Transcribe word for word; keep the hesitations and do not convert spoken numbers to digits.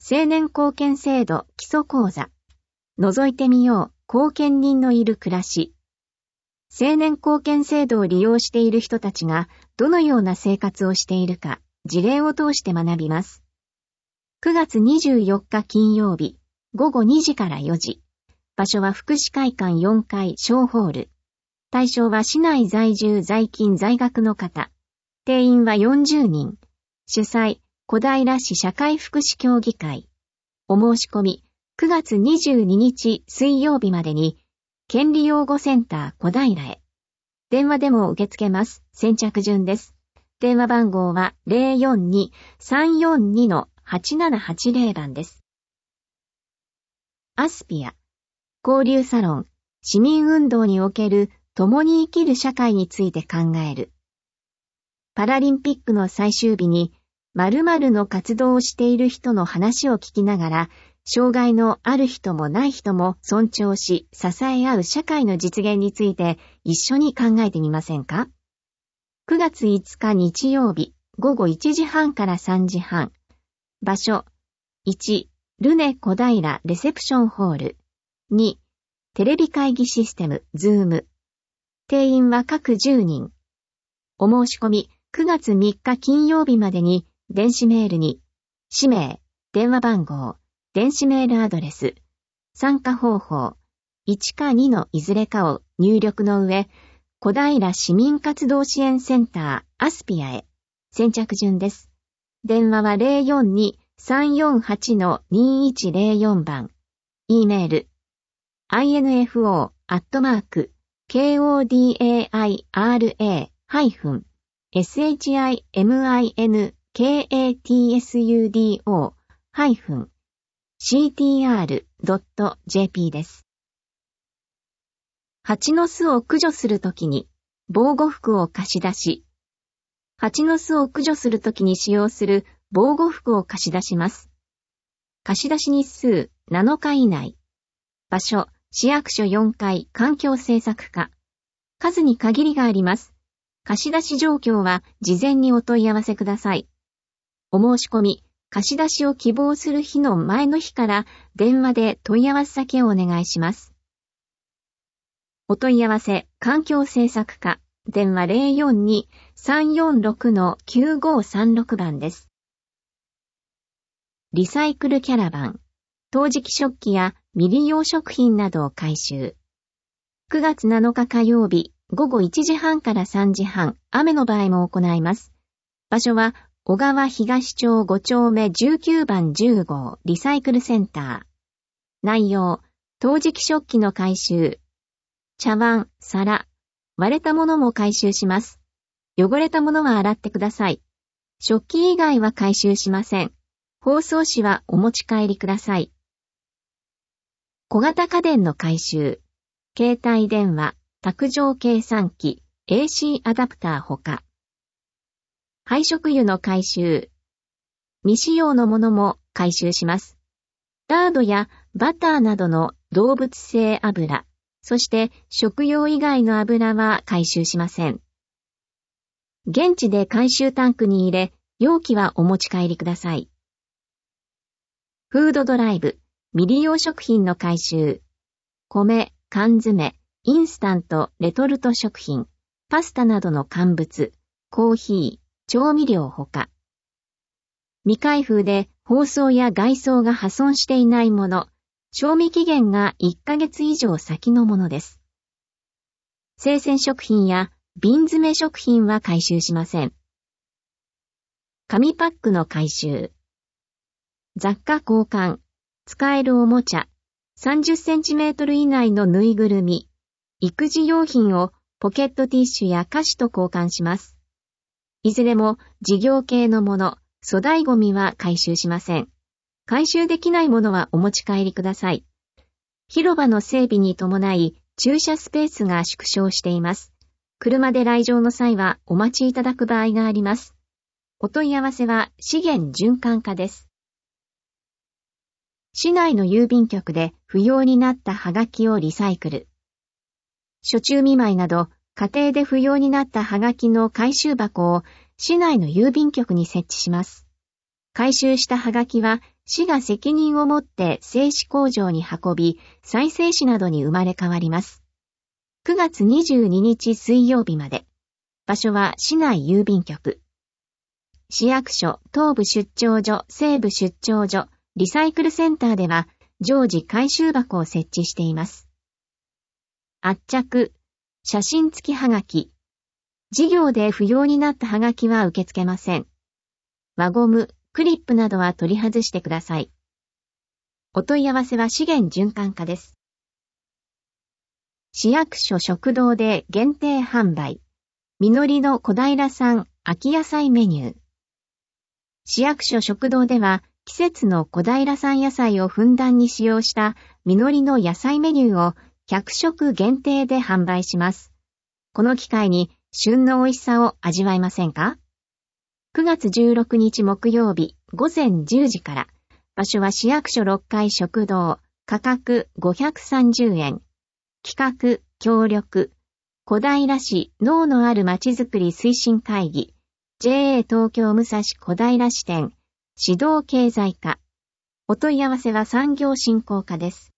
青年貢献制度基礎講座。覗いてみよう、後見人のいる暮らし。青年貢献制度を利用している人たちがどのような生活をしているか、事例を通して学びます。くがつにじゅうよっか金曜日、ごごにじからよじ。場所は福祉会館よんかい小ホール。対象は市内在住在勤在学の方。定員はよんじゅうにん。主催、小平市社会福祉協議会。お申し込み、くがつにじゅうににち水曜日までに、権利擁護センター小平へ。電話でも受け付けます。先着順です。電話番号は ゼロよんに さんよんに はちななはちゼロ 番です。アスピア。交流サロン、市民運動における共に生きる社会について考える。パラリンピックの最終日に、〇〇の活動をしている人の話を聞きながら、障害のある人もない人も尊重し、支え合う社会の実現について一緒に考えてみませんか？くがついつか日曜日、ごごいちじはんからさんじはん。場所、いち、ルネ小平レセプションホール。に、テレビ会議システム、ズーム。定員は各じゅうにん。お申し込み、くがつみっか金曜日までに、電子メールに、氏名、電話番号、電子メールアドレス、参加方法、いちかにのいずれかを入力の上、小平市民活動支援センターアスピアへ。先着順です。電話は ゼロよんに さんよんはち にいちゼロよん 番。E メール、アイエヌエフオー アットマーク、ケーオーディーエーアイアールエー ハイフン、エスエイチアイエムアイエヌケーエーティーエスユーディーオー ハイフン、シーティーアールドットジェーピー です。蜂の巣を駆除するときに防護服を貸し出し。蜂の巣を駆除するときに使用する防護服を貸し出します。貸し出し日数なのか以内。場所、市役所よんかい環境政策課。数に限りがあります。貸し出し状況は事前にお問い合わせください。お申し込み、貸し出しを希望する日の前の日から電話で問い合わせ先をお願いします。お問い合わせ、環境政策課、電話 ゼロよんに さんよんろく きゅうごさんろく 番です。リサイクルキャラバン、陶磁器食器や未利用食品などを回収。くがつなのか火曜日、ごごいちじはんからさんじはん、雨の場合も行います。場所は、小川東町ごちょうめじゅうきゅうばんじゅうごうリサイクルセンター。内容、陶磁器食器の回収。茶碗、皿、割れたものも回収します。汚れたものは洗ってください。食器以外は回収しません。包装紙はお持ち帰りください。小型家電の回収。携帯電話、卓上計算機、エーシー アダプターほか。廃食油の回収。未使用のものも回収します。ラードやバターなどの動物性油、そして食用以外の油は回収しません。現地で回収タンクに入れ、容器はお持ち帰りください。フードドライブ、未利用食品の回収。米、缶詰、インスタント、レトルト食品、パスタなどの乾物、コーヒー、調味料ほか。未開封で包装や外装が破損していないもの、賞味期限がいっかげつ以上先のものです。生鮮食品や瓶詰め食品は回収しません。紙パックの回収。雑貨交換、使えるおもちゃ、さんじゅっセンチメートル以内のぬいぐるみ、育児用品をポケットティッシュや菓子と交換します。いずれも事業系のもの、粗大ゴミは回収しません。回収できないものはお持ち帰りください。広場の整備に伴い駐車スペースが縮小しています。車で来場の際はお待ちいただく場合があります。お問い合わせは資源循環課です。市内の郵便局で不要になったハガキをリサイクル。暑中見舞いなど家庭で不要になったハガキの回収箱を市内の郵便局に設置します。回収したハガキは市が責任を持って製紙工場に運び、再生紙などに生まれ変わります。くがつにじゅうににち水曜日まで。場所は市内郵便局。市役所、東部出張所、西部出張所、リサイクルセンターでは常時回収箱を設置しています。圧着、写真付きはがき。事業で不要になったはがきは受け付けません。輪ゴム、クリップなどは取り外してください。お問い合わせは資源循環課です。市役所食堂で限定販売。みのりの小平産秋野菜メニュー。市役所食堂では季節の小平産野菜をふんだんに使用したみのりの野菜メニューをひゃくしょく限定で販売します。この機会に旬の美味しさを味わいませんか？くがつじゅうろくにち木曜日ごぜんじゅうじから。場所は市役所ろっかい食堂。価格ごひゃくさんじゅうえん。企画、協力。小平市脳のあるまちづくり推進会議。ジェーエー 東京武蔵小平支店。指導経済課。お問い合わせは産業振興課です。